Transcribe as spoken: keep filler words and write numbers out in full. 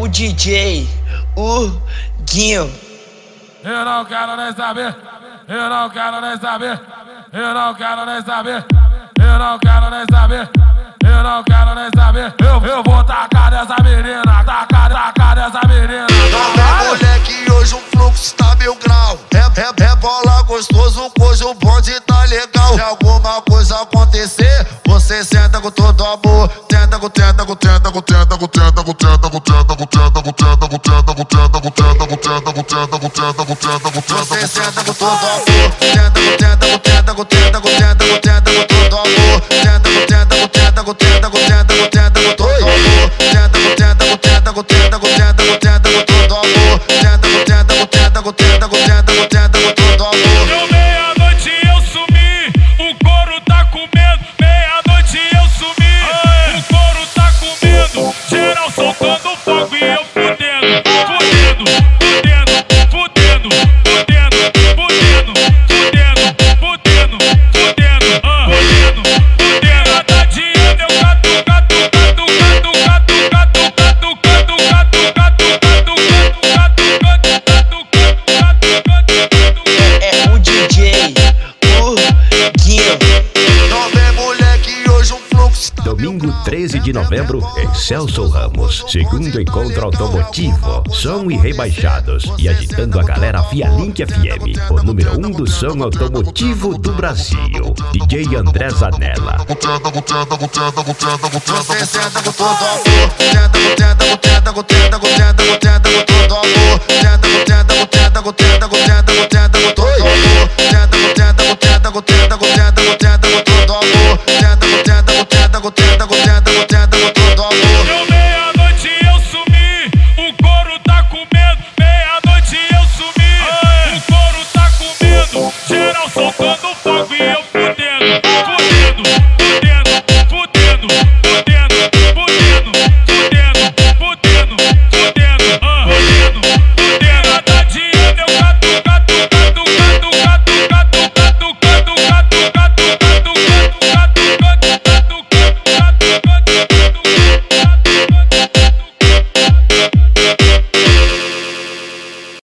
o D J, o Guinho. Eu não quero nem saber, eu não quero nem saber, eu não quero nem saber, eu não quero nem saber, eu não quero nem saber. Eu, eu vou tacar dessa menina, tacar, tacar dessa menina. Tá, moleque, hoje o fluxo tá mil grau. É, é, é bola gostoso, hoje o bonde tá legal. Se alguma coisa acontecer, você senta com todo amor. Tenta com, tenta com, tenta com, tenta com, tenta com, tenta com, tenta com, tenta com, tenta com, tenta com, tenta com, tenta com, tenta com, tenta com, tenta com, tenta com, você senta com todo amor. Tenta com, tenta com, tenta com, tenta com, tenta com, tenta com todo amor. Tenta com, tenta com, tenta com, tenta com, tenta com, tenta com todo amor. Tenta com, tenta com, tenta com, tenta com, tenta com, tenta com todo amor. Tenta com, tenta com, tenta com, tenta com, tenta com, tenta com todo amor. Deu meia-noite eu sumi, o couro tá com medo. Meia-noite eu sumi, o couro tá com medo. Geral soltando fogo e eu fudendo, fudendo, fudendo, fudendo, fudendo, fudendo, fudendo, fudendo, fudendo, ah, fudendo, fudendo. Cada dia eu gato, gato, gato, gato, gato, gato, gato, gato, gato, gato, gato, gato, gato, gato, gato. É o D J, o Guinho. Não vem, moleque, hoje o fluxo tá Domingo treze de novembro, em Celso Ramos. Segundo encontro automotivo, som e rebaixados. E agitando a galera via Link F M, o número um do som automotivo do Brasil. D J André Zanella. você senta com todo amor. Tenta com, tenta com, tenta com, tenta com, tenta com, tenta com todo amor. Tenta com, tenta com, tenta com, tenta com, tenta com, tenta com todo amor. Tenta com, tenta com, tenta com, tenta com, tenta com, tenta com todo amor. Tenta com, tenta com, tenta com, tenta com, tenta com, tenta com todo